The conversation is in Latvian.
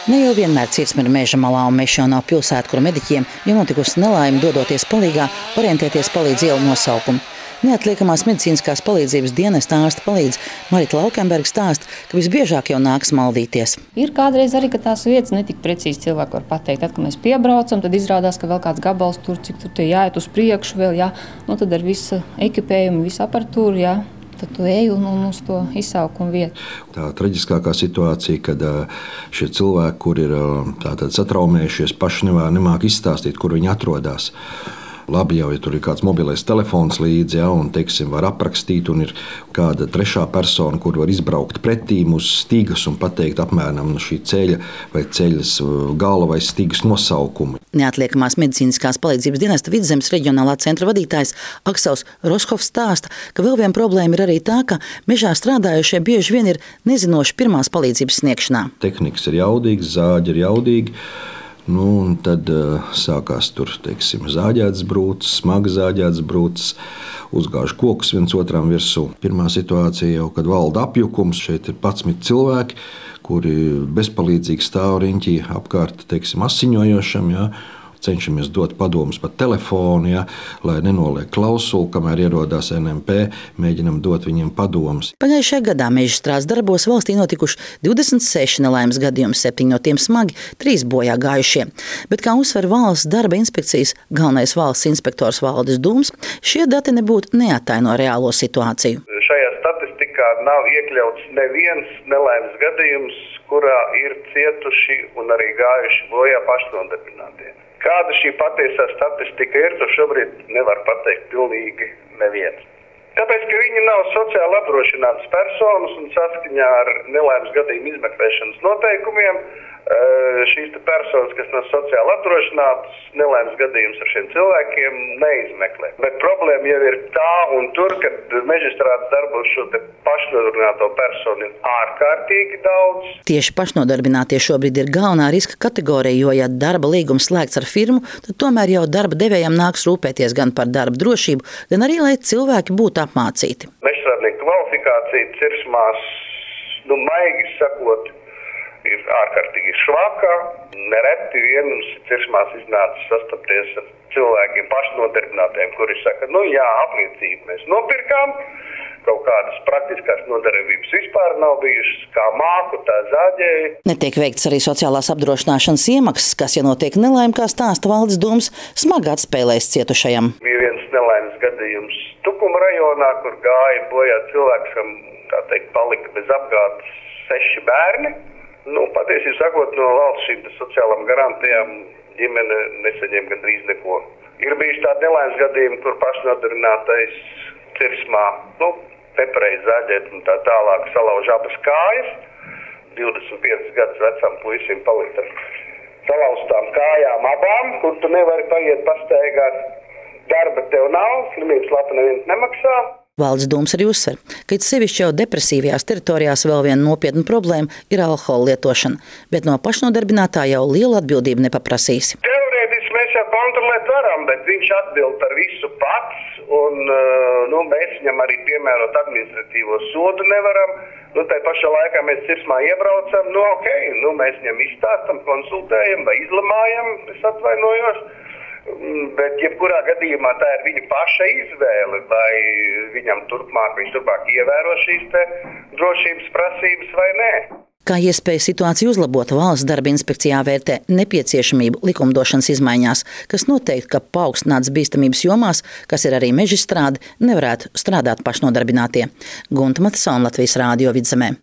Ne jau vienmēr Cirksme ir meža malā, un mežs jau nav pilsēta, kur mediķiem, ja notikusi nelaime, dodoties palīgā, orientēties palīdz ielu nosaukumu. Neatliekamās medicīniskās palīdzības dienesta ārste palīdz Marita Laukenberga stāsta, ka visbiežāk jau nākas maldīties. Ir kādreiz arī, ka tās vietas netik precīzi cilvēki var pateikt. Tad, kad mēs piebraucam, tad izrādās, ka vēl kāds gabals tur, cik tur tie jāiet uz priekšu vēl, jā. Nu, tad ar visu ekipējumu, visu aparatūru, jā. Tad tu ej un uz to izsaukumu vietu. Tā traģiskākā situācija, kad šie cilvēki, kur ir satraumējušies, paši nemāk izstāstīt, kur viņi atrodas. Labi jau, ja tur ir kāds mobilais telefons līdzi, ja, un, teiksim, var aprakstīt, un ir kāda trešā persona, kur var izbraukt pretīm uz stigas un pateikt apmēram no šī ceļa vai ceļas gala vai stigas nosaukumu. Neatliekamās medicīniskās palīdzības dienesta Vidzemes reģionālā centra vadītājs Aksels Roshovs stāsta, ka vēl viena problēma ir arī tā, ka mežā strādājušie bieži vien ir nezinoši pirmās palīdzības sniegšanā. Tehnikas ir jaudīgas, zāģi ir jaudīgi. Un tad sākās tur, teiksim, zāģētas brūces, smagi zāģētas brūces, uzgāž kokus viens otram virsū. Pirmā situācija jau, kad valda apjukums, šeit ir 11 cilvēki, kuri bezpalīdzīgi stāv riņķī apkārt, teiksim, asiņojošam, ja. Cenšamies dot padomus pa telefonu, ja, lai nenoliek klausulu, kamēr ierodās NMP, mēģinam dot viņiem padomus. Pagājušajā gadā meža strādes darbos valstī notikuši 26 nelaimes gadījumi, 7 no tiem smagi, 3 bojā gājušie. Bet, kā uzsver valsts darba inspekcijas galvenais valsts inspektors Valdis Dūms, šie dati nebūtu neattaino reālo situāciju. Šajā statistikā nav iekļauts neviens nelaimes gadījums, kurā ir cietuši un arī gājuši bojā pašnodarbinātie. Kāda šī patiesā statistika ir, to šobrīd nevar pateikt pilnīgi neviens. Tāpēc, ka viņi nav sociāli apdrošinātas personas un saskaņā ar nelaimes gadījumu izmeklēšanas noteikumiem, šīs personas, kas nav sociāli apdrošinātas, nelaimes gadījumus ar šiem cilvēkiem neizmeklē. Bet problēma jau ir tā un tur, kad mežstrādes darbos šo pašnodarbināto personu ir ārkārtīgi daudz. Tieši pašnodarbinātie šobrīd ir galvenā riska kategorija, jo, ja darba līgums slēgts ar firmu, tad tomēr jau darba devējiem nāks rūpēties gan par darba drošību, gan arī, lai cilvēki būtu apmācīti. Mežstrādnieku kvalifikācija Cirksmās, maigi sakot, ir ārkārtīgi švaka. Nereti vien mums Cirksmās iznāca sastapties ar cilvēkiem pašnodarbinātiem, kuri saka, jā, apliecību mēs nopirkām, kaut kādas praktiskās nodarbības vispār nav bijušas, kā māku, tā zāģēja. Netiek veikts arī sociālās apdrošināšanas iemaksas, kas, ja notiek nelaime, kā stāsta Valdis Dūms, smagi atspēlēs cietušajam. Bija viens nelaimes gadījums Tukuma rajonā, kur gāja bojā cilvēks, kam, tā teikt, palika bez apgādes 6 bērni. Patiesībā sakot, no valsts šīm sociālām garantijām ģimene nesaņem gandrīz neko. Ir bijuši tādi nelaimes gadījumi, kur pašnodarbinātais Cirksmā, nepareizi zāģēt un tā tālāk salauž abas kājas. 25 gadus vecam puisim palikt ar salauztām kājām abām, kur tu nevari paiet pastaigāt. Darba tev nav, slimības lapa neviens nemaksā. Valdis Dūms arī uzsver, ka it sevišķi jau depresīvajās teritorijās vēl viena nopietna problēma ir alkohola lietošana, bet no pašnodarbinātā jau lielu atbildību nepaprasīs. Teorētiski mēs jau kontrolēt varam, bet viņš atbild par visu pats, un mēs viņam arī piemērot administratīvo sodu nevaram. Tai pašā laikā mēs Cirksmā iebraucam, mēs viņam izstāstam, konsultējam vai izlamājam, es atvainojos. Bet jebkurā gadījumā tā ir viņa paša izvēle, vai viņš turpmāk ievēro šīs drošības prasības vai nē. Kā iespēja situāciju uzlabot, valsts darba inspekcijā vērtē nepieciešamību likumdošanas izmaiņās, kas noteikti, ka paaugstinātas bīstamības jomās, kas ir arī mežstrāde, nevarētu strādāt pašnodarbinātie. Gunta Matisona, Latvijas Rādio Vidzemē.